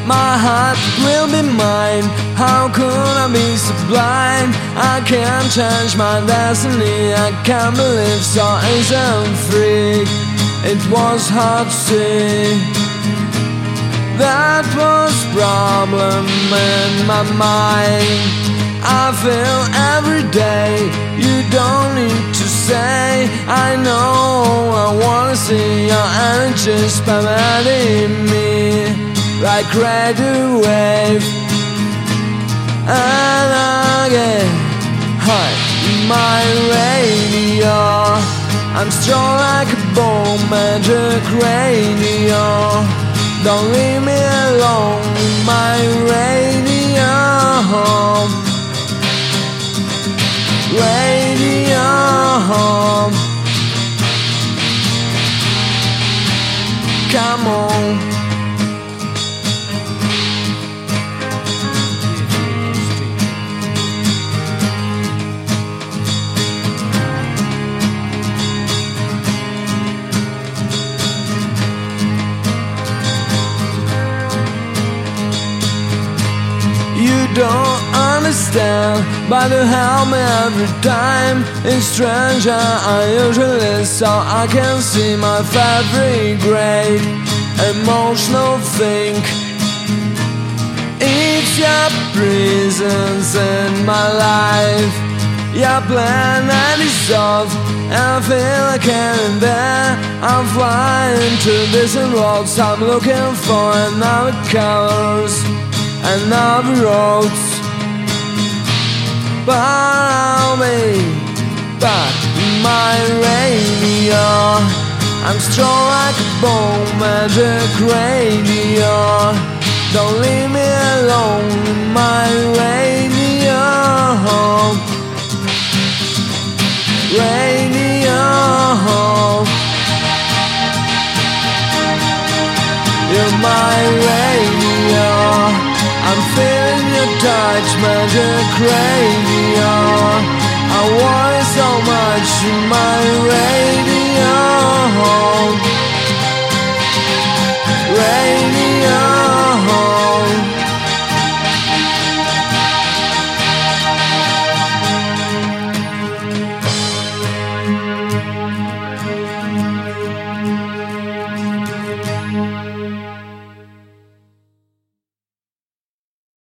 My heart will be mine. How could I be so blind? I can't change my destiny. I can't believe so easy and free. It was hard to see. That was problem in my mind. I feel every day. You don't need to say. I know I wanna see your energy permeating me like radio wave. And again, hi, my radio. I'm strong like a bomb, magic radio. Don't leave me alone, my radio. Radio. Come on. You don't understand, but you help me every time. It's stranger I usually so I can see my favorite great emotional thing. It's your presence in my life. Your planet is off, and I feel like I'm there. I'm flying to distant worlds. I'm looking for another colors and other roads, but I'll be back in my radio. I'm strong like a bomb, magic radio. Don't leave me alone in my radio. Radio. You're my radio. I'm feeling your touch, magic radio. I want it so much in my radio.